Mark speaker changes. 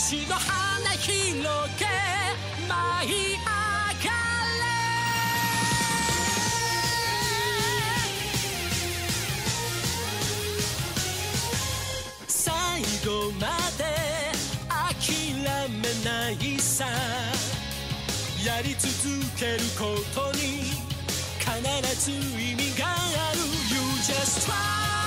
Speaker 1: 星の花広げ舞い上がれ最後まで諦めないさやり続けることに必ず意味がある You just try